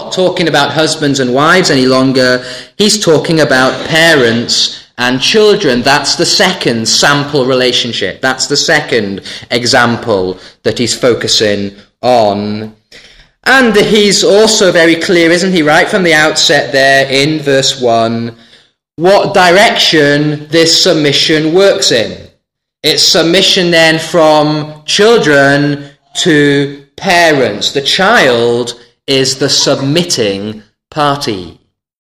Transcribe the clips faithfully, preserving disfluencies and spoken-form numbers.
not talking about husbands and wives any longer. He's talking about parents and children. That's the second sample relationship. That's the second example that he's focusing on. And he's also very clear, isn't he, right from the outset there in verse one, what direction this submission works in. It's submission then from children to parents. The child is the submitting party.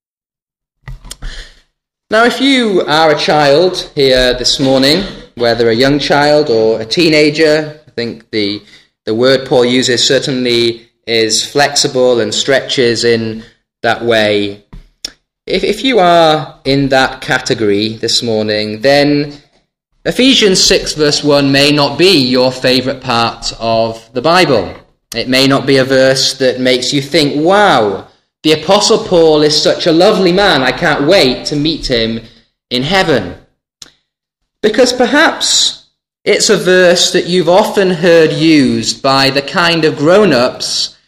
Now, if you are a child here this morning, whether a young child or a teenager, I think the, the word Paul uses certainly is flexible and stretches in that way. If, if you are in that category this morning, then Ephesians six verse one may not be your favourite part of the Bible. It may not be a verse that makes you think, wow, the Apostle Paul is such a lovely man, I can't wait to meet him in heaven. Because perhaps it's a verse that you've often heard used by the kind of grown-ups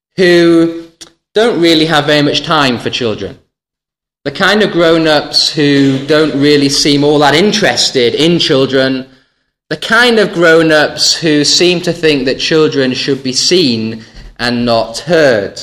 who don't really have very much time for children. The kind of grown-ups who don't really seem all that interested in children. The kind of grown-ups who seem to think that children should be seen and not heard.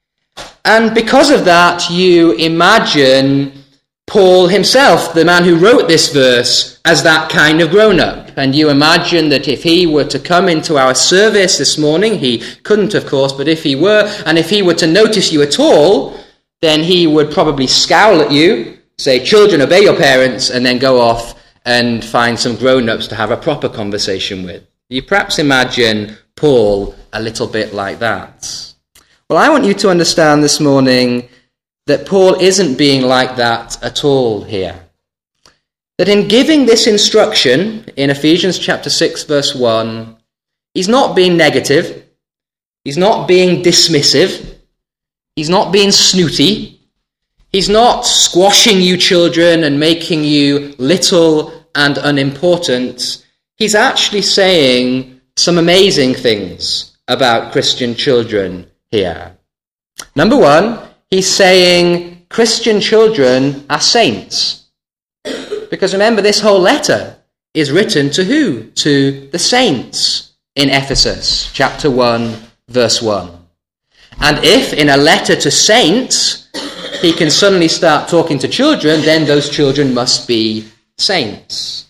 And because of that, you imagine Paul himself, the man who wrote this verse, as that kind of grown-up. And you imagine that if he were to come into our service this morning, he couldn't, of course, but if he were, and if he were to notice you at all, then he would probably scowl at you, say, children, obey your parents, and then go off and find some grown-ups to have a proper conversation with. You perhaps imagine Paul a little bit like that. Well, I want you to understand this morning that Paul isn't being like that at all here. That in giving this instruction in Ephesians chapter six verse one, he's not being negative, he's not being dismissive, he's not being snooty, he's not squashing you children and making you little and unimportant. He's actually saying some amazing things about Christian children here. Number one, he's saying Christian children are saints. Because remember, this whole letter is written to who? To the saints in Ephesus, chapter one, verse one. And if in a letter to saints, he can suddenly start talking to children, then those children must be saints.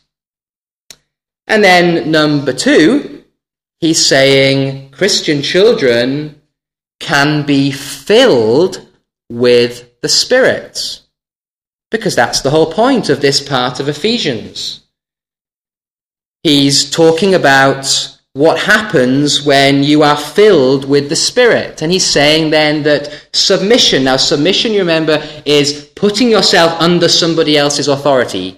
And then number two, he's saying Christian children can be filled with the Spirit. Because that's the whole point of this part of Ephesians. He's talking about what happens when you are filled with the Spirit. And he's saying then that submission, now submission, you remember, is putting yourself under somebody else's authority.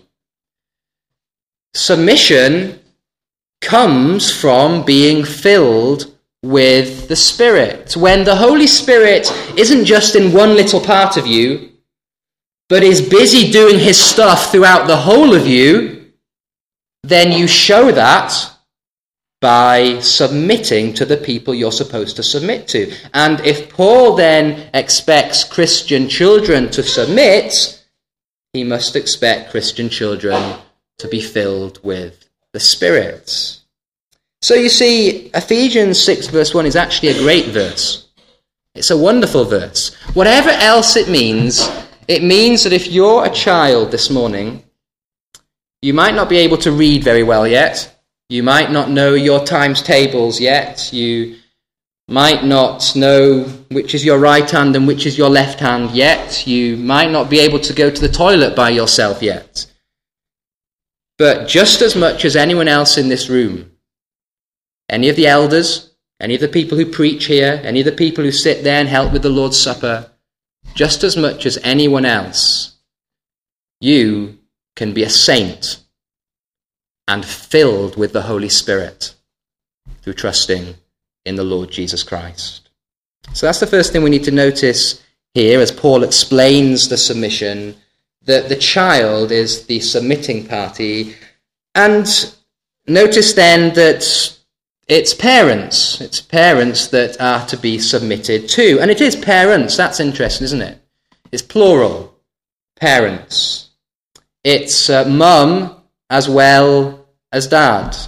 Submission comes from being filled with the Spirit. When the Holy Spirit isn't just in one little part of you, but is busy doing his stuff throughout the whole of you, then you show that by submitting to the people you're supposed to submit to. And if Paul then expects Christian children to submit, he must expect Christian children to be filled with the Spirit. So you see, Ephesians six verse one is actually a great verse. It's a wonderful verse. Whatever else it means, it means that if you're a child this morning, you might not be able to read very well yet. You might not know your times tables yet. You might not know which is your right hand and which is your left hand yet. You might not be able to go to the toilet by yourself yet. But just as much as anyone else in this room, any of the elders, any of the people who preach here, any of the people who sit there and help with the Lord's Supper, just as much as anyone else, you can be a saint and filled with the Holy Spirit through trusting in the Lord Jesus Christ. So that's the first thing we need to notice here as Paul explains the submission, that the child is the submitting party. And notice then that it's parents. It's parents that are to be submitted to. And it is parents. That's interesting, isn't it? It's plural. Parents. It's uh, mum as well as dad.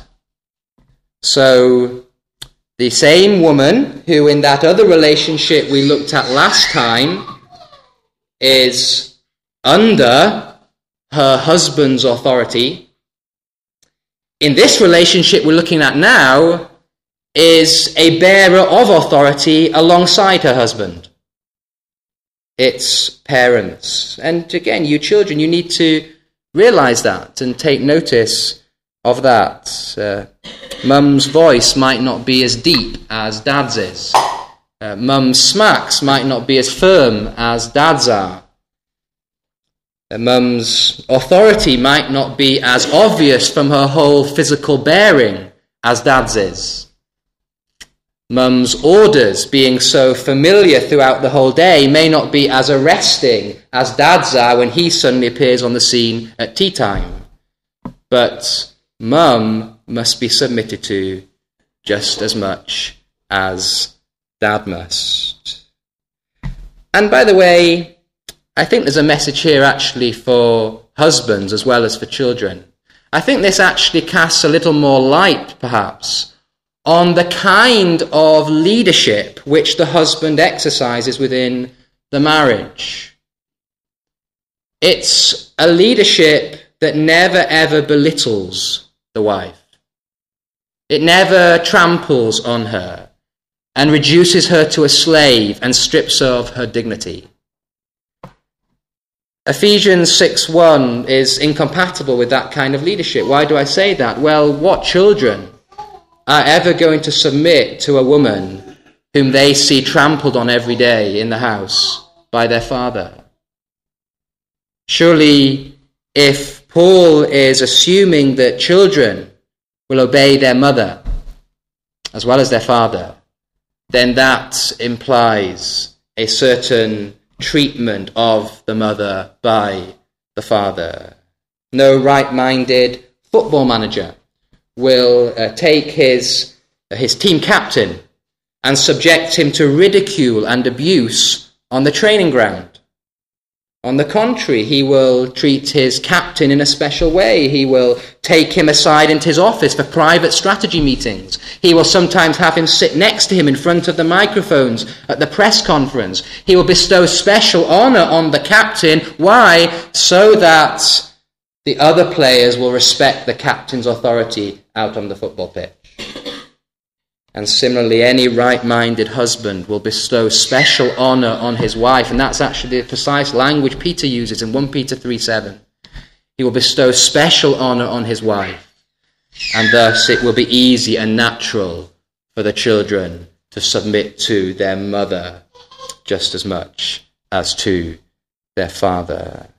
So the same woman who in that other relationship we looked at last time is under her husband's authority, in this relationship we're looking at now is a bearer of authority alongside her husband. It's parents. And again, you children, you need to realize that and take notice of that. Uh, mum's voice might not be as deep as dad's is. Uh, mum's smacks might not be as firm as dad's are. Uh, mum's authority might not be as obvious from her whole physical bearing as dad's is. Mum's orders, being so familiar throughout the whole day, may not be as arresting as dad's are when he suddenly appears on the scene at tea time. But mum must be submitted to just as much as dad must. And by the way, I think there's a message here actually for husbands as well as for children. I think this actually casts a little more light, perhaps, on the kind of leadership which the husband exercises within the marriage. It's a leadership that never ever belittles the wife. It never tramples on her and reduces her to a slave and strips her of her dignity. Ephesians six one is incompatible with that kind of leadership. Why do I say that? Well, what children are ever going to submit to a woman whom they see trampled on every day in the house by their father? Surely, if Paul is assuming that children will obey their mother as well as their father, then that implies a certain treatment of the mother by the father. No right-minded football manager will uh, take his, uh, his team captain and subject him to ridicule and abuse on the training ground. On the contrary, he will treat his captain in a special way. He will take him aside into his office for private strategy meetings. He will sometimes have him sit next to him in front of the microphones at the press conference. He will bestow special honor on the captain. Why? So that the other players will respect the captain's authority out on the football pitch. And similarly, any right-minded husband will bestow special honor on his wife, and that's actually the precise language Peter uses in First Peter three seven. He will bestow special honor on his wife, and thus it will be easy and natural for the children to submit to their mother just as much as to their father.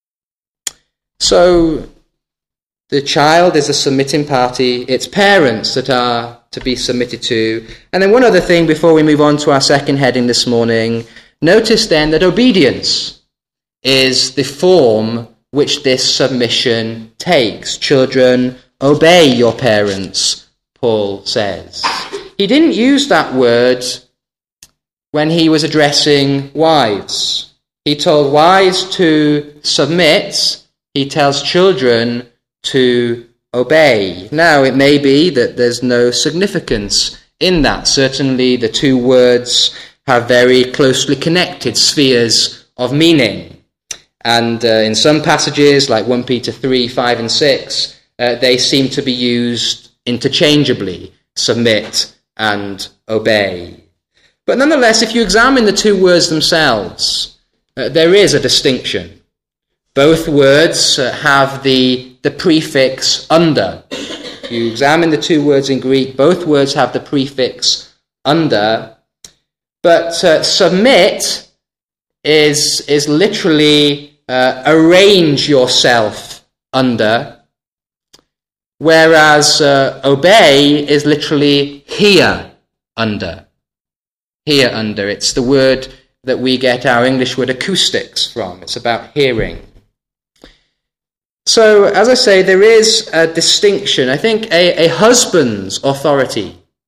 So, the child is a submitting party. It's parents that are to be submitted to. And then one other thing before we move on to our second heading this morning. Notice then that obedience is the form which this submission takes. Children, obey your parents, Paul says. He didn't use that word when he was addressing wives. He told wives to submit. He tells children to obey. Now, it may be that there's no significance in that. Certainly, the two words have very closely connected spheres of meaning. And uh, in some passages, like First Peter three, five and six, uh, they seem to be used interchangeably, submit and obey. But nonetheless, if you examine the two words themselves, uh, there is a distinction. Both words uh, have the, the prefix under. If you examine the two words in Greek, both words have the prefix under. But uh, submit is, is literally uh, arrange yourself under, whereas uh, obey is literally hear under. Hear under. It's the word that we get our English word acoustics from. It's about hearing. So, as I say, there is a distinction. I think a, a husband's authority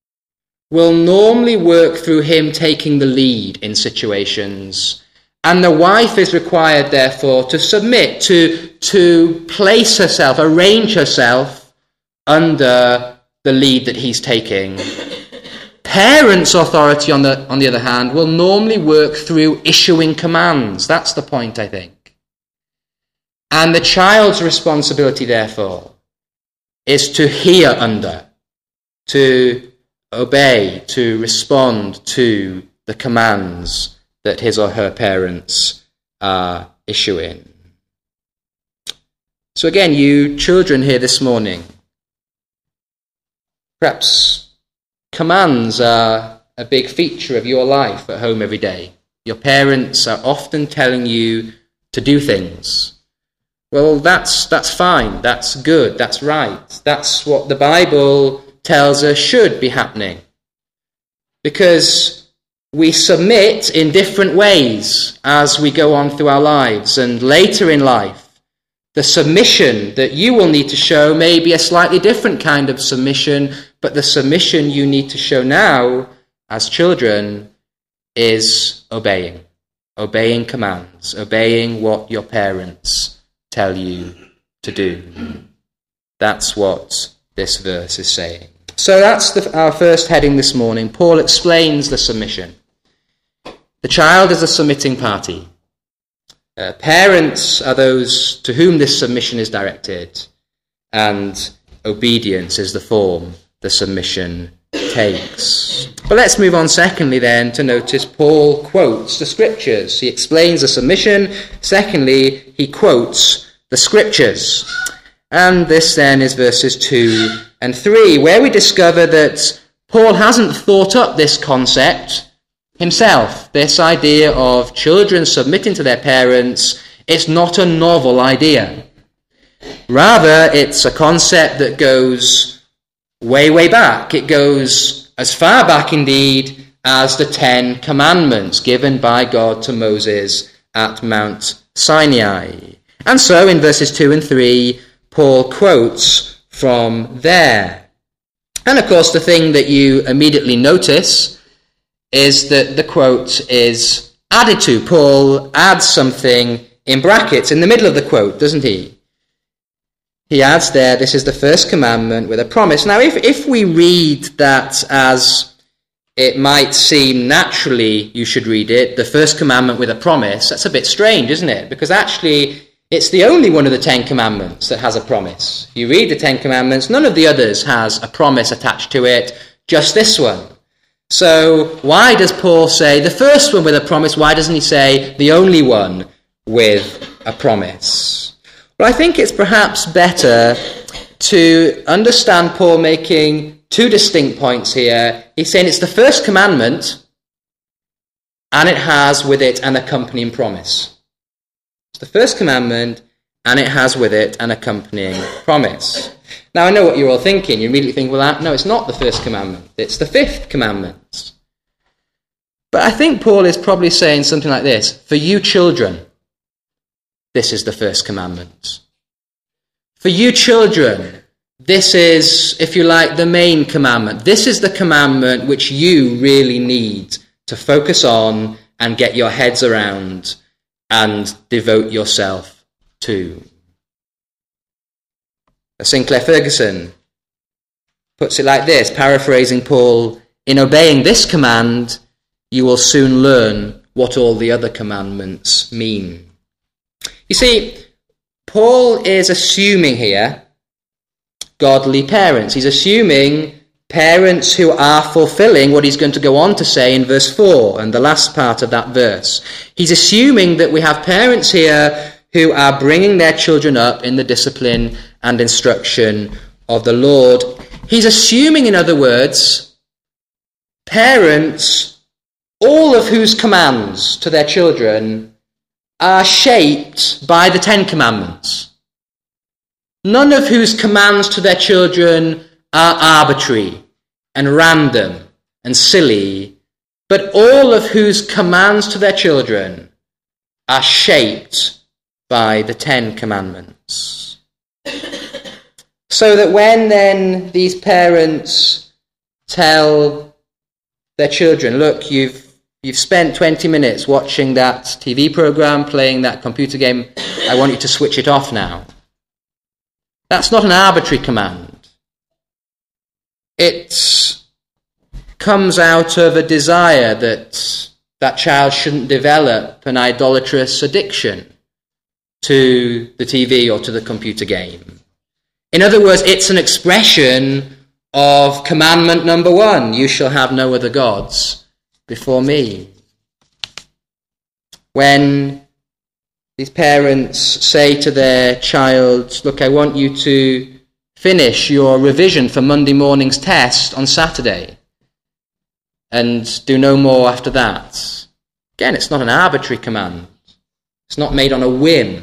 will normally work through him taking the lead in situations. And the wife is required, therefore, to submit, to, to place herself, arrange herself under the lead that he's taking. Parents' authority, on the, on the other hand, will normally work through issuing commands. That's the point, I think. And the child's responsibility, therefore, is to hear under, to obey, to respond to the commands that his or her parents are issuing. So again, you children here this morning, perhaps commands are a big feature of your life at home every day. Your parents are often telling you to do things. Well, that's that's fine, that's good, that's right. That's what the Bible tells us should be happening. Because we submit in different ways as we go on through our lives, and later in life, the submission that you will need to show may be a slightly different kind of submission, but the submission you need to show now as children is obeying. Obeying commands, obeying what your parents tell you to do. That's what this verse is saying. So that's the, our first heading this morning. Paul explains the submission. The child is a submitting party. Uh, parents are those to whom this submission is directed, and obedience is the form the submission takes. But let's move on secondly then to notice Paul quotes the scriptures. He explains the submission. Secondly, he quotes the scriptures. And this then is verses two and three, where we discover that Paul hasn't thought up this concept himself. This idea of children submitting to their parents, it's not a novel idea. Rather, it's a concept that goes way, way back. It goes as far back indeed as the Ten Commandments given by God to Moses at Mount Sinai. And so in verses two and three, Paul quotes from there. And of course, the thing that you immediately notice is that the quote is added to. Paul adds something in brackets in the middle of the quote, doesn't he? He adds there, this is the first commandment with a promise. Now, if, if we read that as it might seem naturally you should read it, the first commandment with a promise, that's a bit strange, isn't it? Because actually, it's the only one of the Ten Commandments that has a promise. You read the Ten Commandments, none of the others has a promise attached to it, just this one. So why does Paul say the first one with a promise? Why doesn't he say the only one with a promise? Well, I think it's perhaps better to understand Paul making two distinct points here. He's saying it's the first commandment, and it has with it an accompanying promise. It's the first commandment, and it has with it an accompanying promise. Now, I know what you're all thinking. You immediately think, well, no, it's not the first commandment. It's the fifth commandment. But I think Paul is probably saying something like this. For you children, this is the first commandment. For you children, this is, if you like, the main commandment. This is the commandment which you really need to focus on and get your heads around and devote yourself to. Sinclair Ferguson puts it like this, paraphrasing Paul, in obeying this command, you will soon learn what all the other commandments mean. You see, Paul is assuming here godly parents. He's assuming parents who are fulfilling what he's going to go on to say in verse four and the last part of that verse. He's assuming that we have parents here who are bringing their children up in the discipline and instruction of the Lord. He's assuming, in other words, parents, all of whose commands to their children are shaped by the Ten Commandments. None of whose commands to their children are arbitrary and random and silly, but all of whose commands to their children are shaped by the Ten Commandments. So that when then these parents tell their children, look, you've you've spent twenty minutes watching that T V program, playing that computer game. I want you to switch it off now. That's not an arbitrary command. It comes out of a desire that that child shouldn't develop an idolatrous addiction to the T V or to the computer game. In other words, it's an expression of commandment number one, you shall have no other gods before me. When these parents say to their child, look, I want you to finish your revision for Monday morning's test on Saturday and do no more after that. Again, it's not an arbitrary command. It's not made on a whim.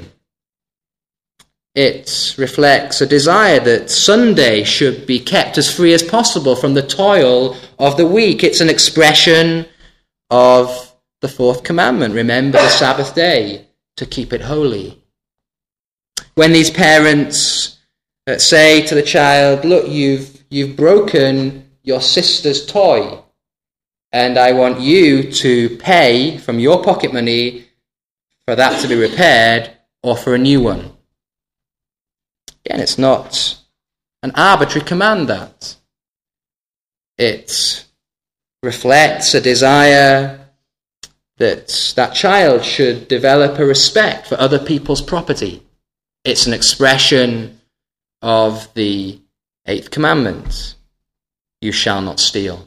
It reflects a desire that Sunday should be kept as free as possible from the toil of the week. It's an expression of the fourth commandment. Remember the Sabbath day to keep it holy. When these parents uh, say to the child, look, you've, you've broken your sister's toy, and I want you to pay from your pocket money for that to be repaired or for a new one. Again, it's not an arbitrary command, that. It reflects a desire that that child should develop a respect for other people's property. It's an expression of the eighth commandment, you shall not steal.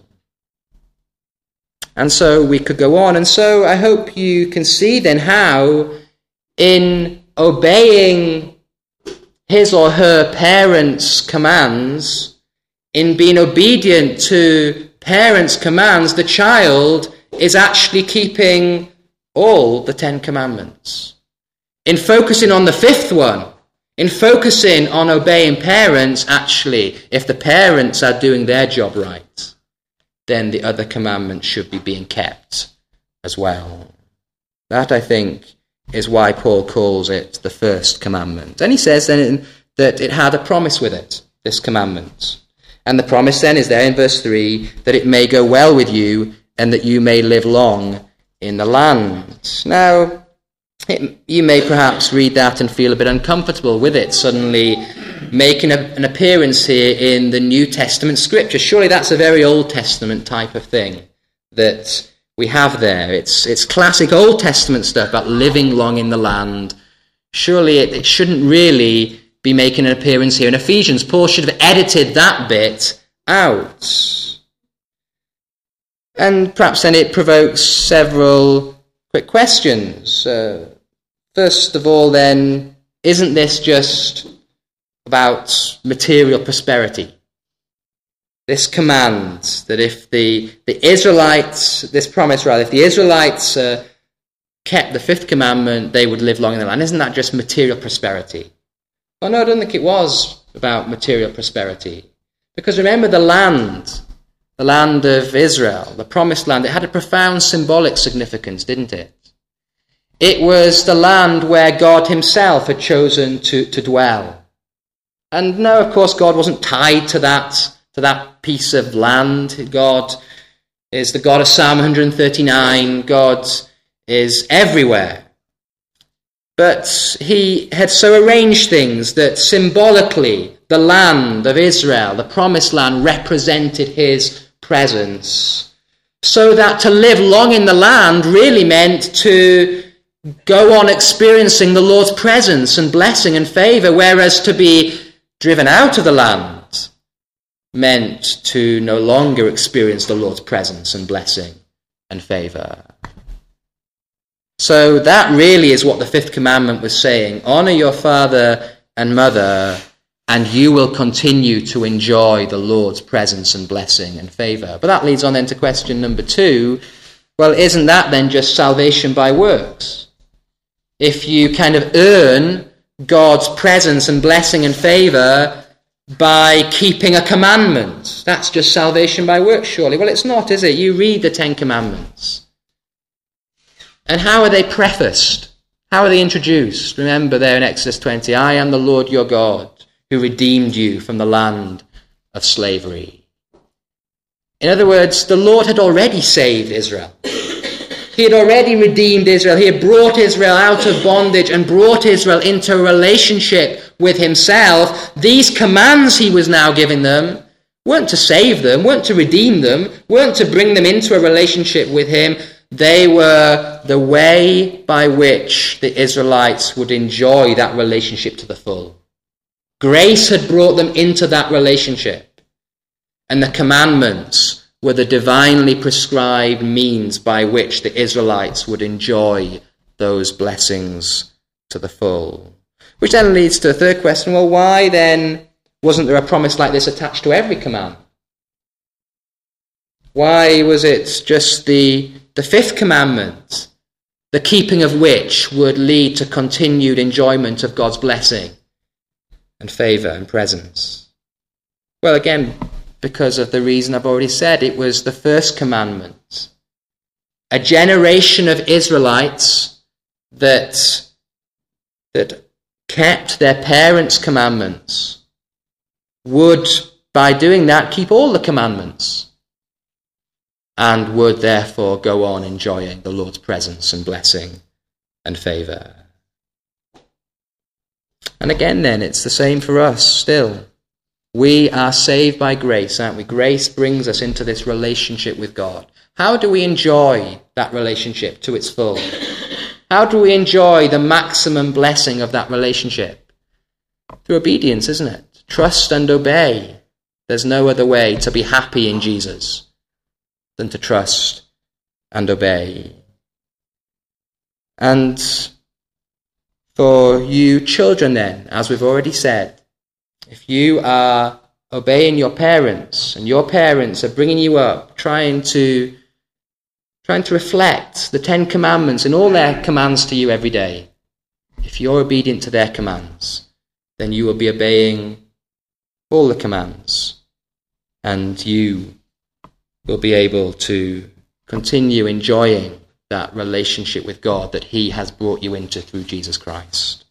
And so we could go on. And so I hope you can see then how in obeying his or her parents' commands, in being obedient to parents' commands, the child is actually keeping all the Ten Commandments. In focusing on the fifth one, in focusing on obeying parents, actually, if the parents are doing their job right, then the other commandments should be being kept as well. That, I think, is why Paul calls it the first commandment. And he says then that it had a promise with it, this commandment. And the promise then is there in verse three, that it may go well with you and that you may live long in the land. Now, it, you may perhaps read that and feel a bit uncomfortable with it, suddenly making a, an appearance here in the New Testament scripture. Surely that's a very Old Testament type of thing that we have there. It's it's classic Old Testament stuff about living long in the land. Surely it, it shouldn't really be making an appearance here in Ephesians. Paul should have edited that bit out. And perhaps then it provokes several quick questions. Uh, first of all then, isn't this just about material prosperity? This command that if the, the Israelites, this promise rather, if the Israelites uh, kept the fifth commandment, they would live long in the land. Isn't that just material prosperity? Well, no, I don't think it was about material prosperity. Because remember the land, the land of Israel, the promised land, it had a profound symbolic significance, didn't it? It was the land where God himself had chosen to, to dwell. And no, of course, God wasn't tied to that to that piece of land. God is the God of Psalm one thirty-nine. God is everywhere. But he had so arranged things that symbolically the land of Israel, the promised land, represented his presence. So that to live long in the land really meant to go on experiencing the Lord's presence and blessing and favour, whereas to be driven out of the land meant to no longer experience the Lord's presence and blessing and favour. So that really is what the fifth commandment was saying. Honour your father and mother, and you will continue to enjoy the Lord's presence and blessing and favour. But that leads on then to question number two. Well, isn't that then just salvation by works? If you kind of earn God's presence and blessing and favour by keeping a commandment, that's just salvation by works, surely? Well, it's not, is it? You read the Ten Commandments. And how are they prefaced? How are they introduced? Remember there in Exodus twenty, I am the Lord your God who redeemed you from the land of slavery. In other words, the Lord had already saved Israel. He had already redeemed Israel. He had brought Israel out of bondage and brought Israel into a relationship with himself. These commands he was now giving them weren't to save them, weren't to redeem them, weren't to bring them into a relationship with him. They were the way by which the Israelites would enjoy that relationship to the full. Grace had brought them into that relationship, and the commandments were the divinely prescribed means by which the Israelites would enjoy those blessings to the full. Which then leads to the third question, well, why then wasn't there a promise like this attached to every command? Why was it just the, the fifth commandment, the keeping of which would lead to continued enjoyment of God's blessing and favour and presence? Well, again, because of the reason I've already said, it was the first commandment. A generation of Israelites that, that kept their parents' commandments would, by doing that, keep all the commandments and would therefore go on enjoying the Lord's presence and blessing and favour. And again then, it's the same for us still. We are saved by grace, aren't we? Grace brings us into this relationship with God. How do we enjoy that relationship to its full? How do we enjoy the maximum blessing of that relationship? Through obedience, isn't it? Trust and obey. There's no other way to be happy in Jesus than to trust and obey. And for you children then, as we've already said, if you are obeying your parents and your parents are bringing you up, trying to trying to reflect the Ten Commandments and all their commands to you every day, if you're obedient to their commands, then you will be obeying all the commands, and you will be able to continue enjoying that relationship with God that he has brought you into through Jesus Christ.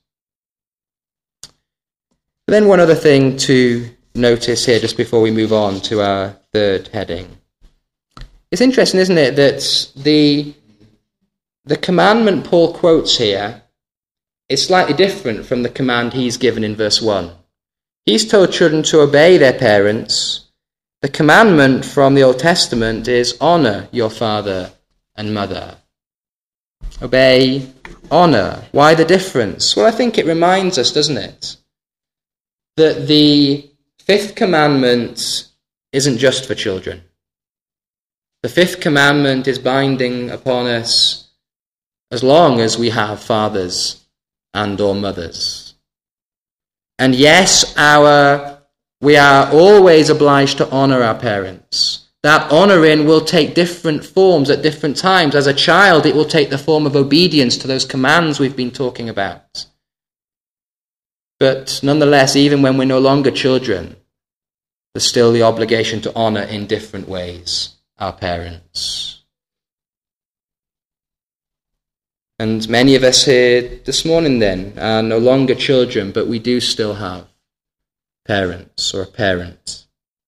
But then one other thing to notice here just before we move on to our third heading. It's interesting, isn't it, that the, the commandment Paul quotes here is slightly different from the command he's given in verse one. He's told children to obey their parents. The commandment from the Old Testament is honour your father and mother. Obey, honour. Why the difference? Well, I think it reminds us, doesn't it, that the fifth commandment isn't just for children. The fifth commandment is binding upon us as long as we have fathers and or mothers. And yes, our we are always obliged to honour our parents. That honouring will take different forms at different times. As a child, it will take the form of obedience to those commands we've been talking about. But nonetheless, even when we're no longer children, there's still the obligation to honour in different ways our parents. And many of us here this morning then are no longer children, but we do still have parents or a parent.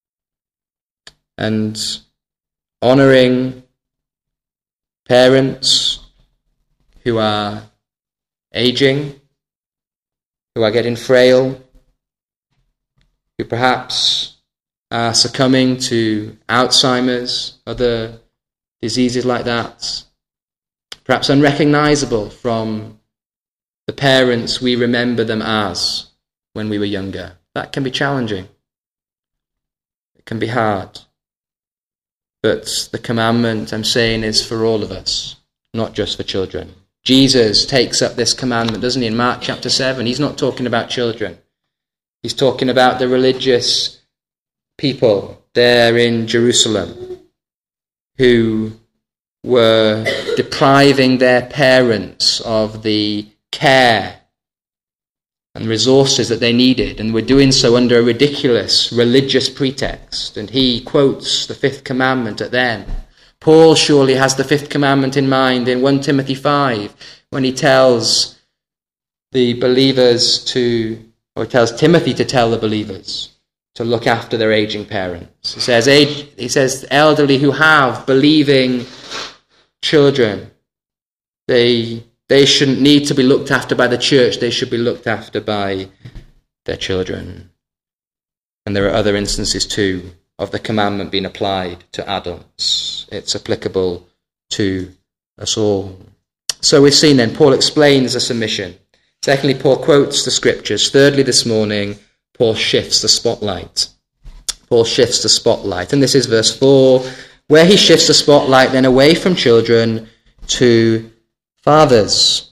And honouring parents who are aging, who are getting frail, who perhaps are succumbing to Alzheimer's, other diseases like that, perhaps unrecognisable from the parents we remember them as when we were younger. That can be challenging. It can be hard. But the commandment, I'm saying, is for all of us, not just for children. Jesus takes up this commandment, doesn't he, in Mark chapter seven? He's not talking about children. He's talking about the religious people there in Jerusalem who were depriving their parents of the care and resources that they needed, and were doing so under a ridiculous religious pretext. And he quotes the fifth commandment at them. Paul surely has the fifth commandment in mind in First Timothy five, when he tells the believers to, or tells Timothy to tell the believers to look after their aging parents. He says, age, he says elderly who have believing children, they, they shouldn't need to be looked after by the church. They should be looked after by their children. And there are other instances too of the commandment being applied to adults. It's applicable to us all. So we've seen then, Paul explains the submission. Secondly, Paul quotes the scriptures. Thirdly, this morning, Paul shifts the spotlight. Paul shifts the spotlight. And this is verse four, where he shifts the spotlight then away from children to fathers.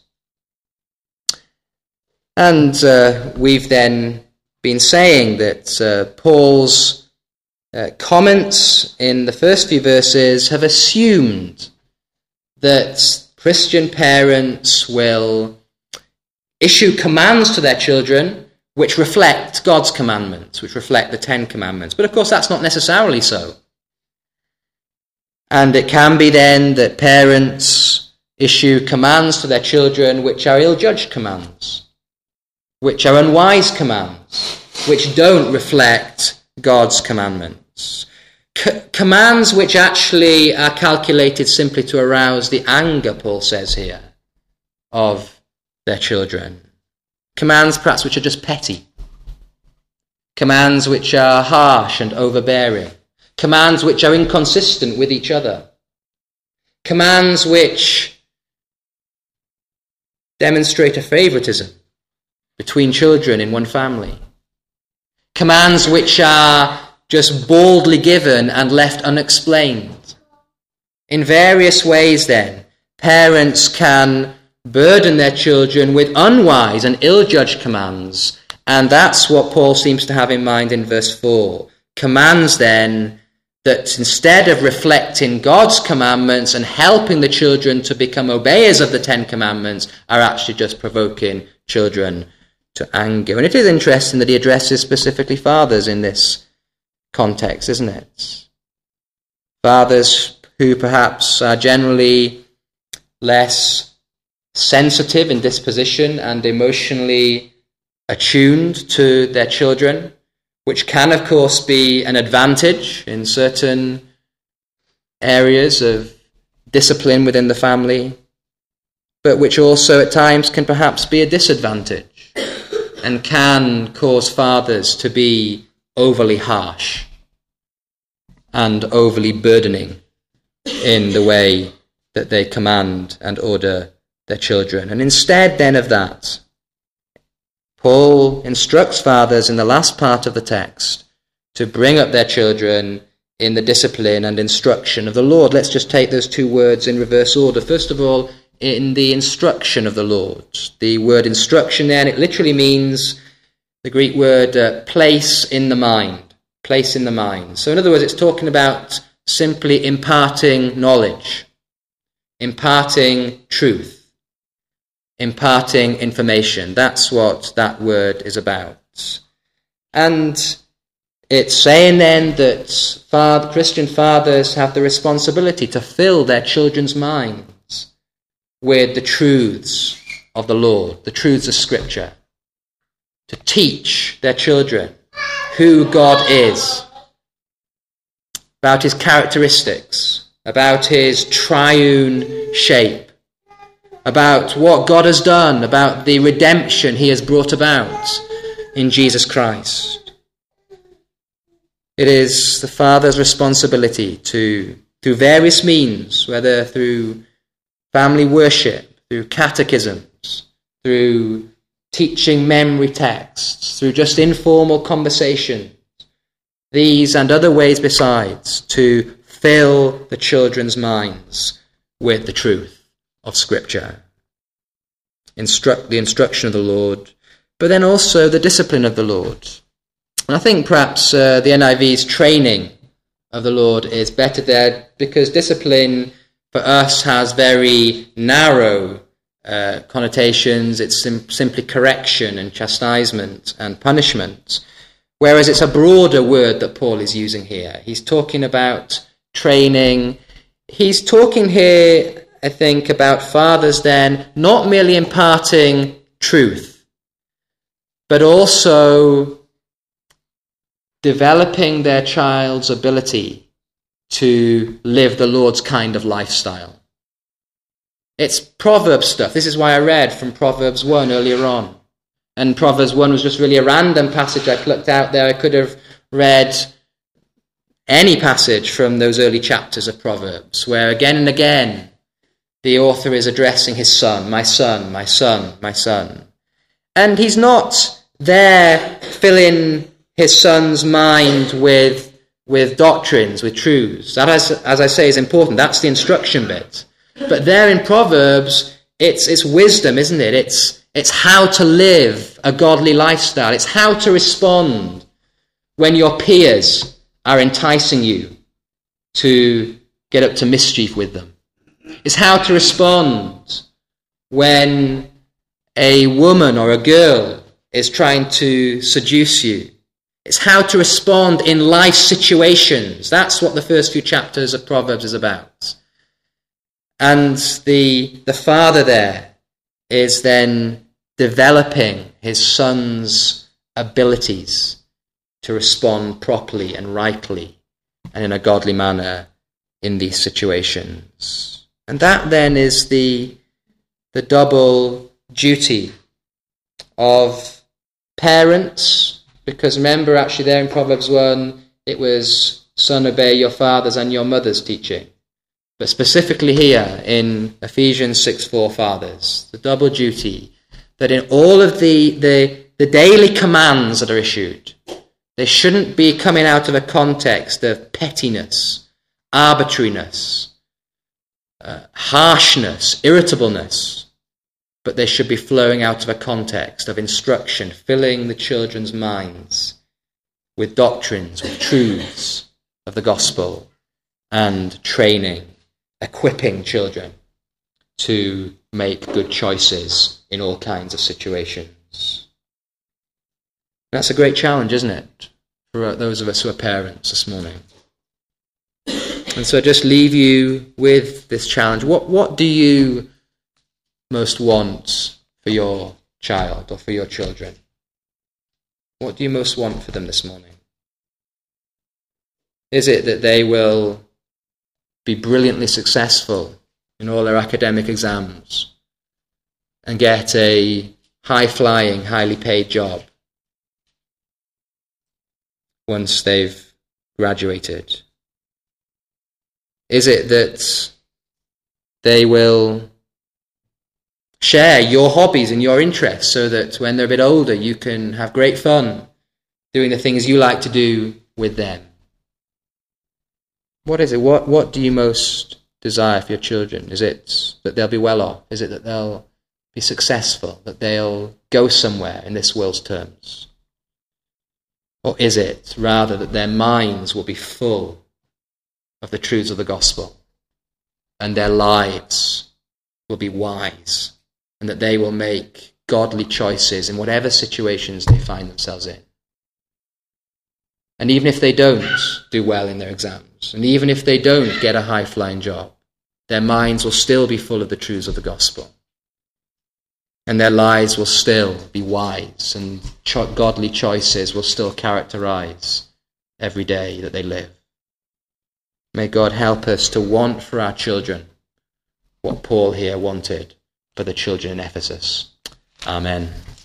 And uh, we've then been saying that uh, Paul's uh, comments in the first few verses have assumed that Christian parents will issue commands to their children which reflect God's commandments, which reflect the Ten Commandments. But of course that's not necessarily so. And it can be then that parents issue commands to their children which are ill-judged commands, which are unwise commands, which don't reflect God's commandments. C- commands which actually are calculated simply to arouse the anger, Paul says here, of their children. Commands perhaps which are just petty. Commands which are harsh and overbearing. Commands which are inconsistent with each other. Commands which demonstrate a favoritism between children in one family. Commands which are just baldly given and left unexplained. In various ways then, parents can burden their children with unwise and ill-judged commands, and that's what Paul seems to have in mind in verse four. Commands then that instead of reflecting God's commandments and helping the children to become obeyers of the Ten Commandments, are actually just provoking children to anger. And it is interesting that he addresses specifically fathers in this context, isn't it? Fathers who perhaps are generally less sensitive in disposition and emotionally attuned to their children, which can, of course, be an advantage in certain areas of discipline within the family, but which also at times can perhaps be a disadvantage and can cause fathers to be overly harsh and overly burdening in the way that they command and order their children. And instead then of that, Paul instructs fathers in the last part of the text to bring up their children in the discipline and instruction of the Lord. Let's just take those two words in reverse order. First of all, in the instruction of the Lord. The word instruction then, it literally means the Greek word uh, place in the mind. Place in the mind. So in other words, it's talking about simply imparting knowledge, imparting truth, imparting information. That's what that word is about. And it's saying then that father, Christian fathers have the responsibility to fill their children's minds with the truths of the Lord, the truths of Scripture, to teach their children who God is, about his characteristics, about his triune shape, about what God has done, about the redemption he has brought about in Jesus Christ. It is the father's responsibility to, through various means, whether through family worship, through catechisms, through teaching memory texts, through just informal conversations, these and other ways besides, to fill the children's minds with the truth of Scripture. Instruct the instruction of the Lord, but then also the discipline of the Lord. And I think perhaps uh, the N I V's training of the Lord is better there, because discipline for us has very narrow uh, connotations. It's sim- simply correction and chastisement and punishment, whereas it's a broader word that Paul is using here. He's talking about training. He's talking here, I think, about fathers then not merely imparting truth, but also developing their child's ability to live the Lord's kind of lifestyle. It's Proverbs stuff. This is why I read from Proverbs one earlier on. And Proverbs one was just really a random passage I plucked out there. I could have read any passage from those early chapters of Proverbs, where again and again the author is addressing his son, my son, my son, my son. And he's not there filling his son's mind with, with doctrines, with truths. That, as, as I say, is important. That's the instruction bit. But there in Proverbs, it's, it's wisdom, isn't it? It's, it's how to live a godly lifestyle. It's how to respond when your peers are enticing you to get up to mischief with them. It's how to respond when a woman or a girl is trying to seduce you. It's how to respond in life situations. That's what the first few chapters of Proverbs is about. And the, the father there is then developing his son's abilities to respond properly and rightly and in a godly manner in these situations. And that then is the, the double duty of parents, because remember actually there in Proverbs one, it was, son, obey your fathers and your mothers teaching. But specifically here in Ephesians six four, fathers, the double duty that in all of the, the, the daily commands that are issued, they shouldn't be coming out of a context of pettiness, arbitrariness, uh, harshness, irritableness, but they should be flowing out of a context of instruction, filling the children's minds with doctrines, with truths of the gospel, and training, equipping children to make good choices in all kinds of situations. That's a great challenge, isn't it, for those of us who are parents this morning? And so I just leave you with this challenge. What, what do you most want for your child or for your children? What do you most want for them this morning? Is it that they will be brilliantly successful in all their academic exams and get a high-flying, highly paid job once they've graduated? Is it that they will share your hobbies and your interests so that when they're a bit older you can have great fun doing the things you like to do with them? What is it? What, what do you most desire for your children? Is it that they'll be well off? Is it that they'll be successful? That they'll go somewhere in this world's terms? Or is it rather that their minds will be full of the truths of the gospel and their lives will be wise and that they will make godly choices in whatever situations they find themselves in? And even if they don't do well in their exams, and even if they don't get a high-flying job, their minds will still be full of the truths of the gospel. And their lives will still be wise, and cho- godly choices will still characterize every day that they live. May God help us to want for our children what Paul here wanted for the children in Ephesus. Amen.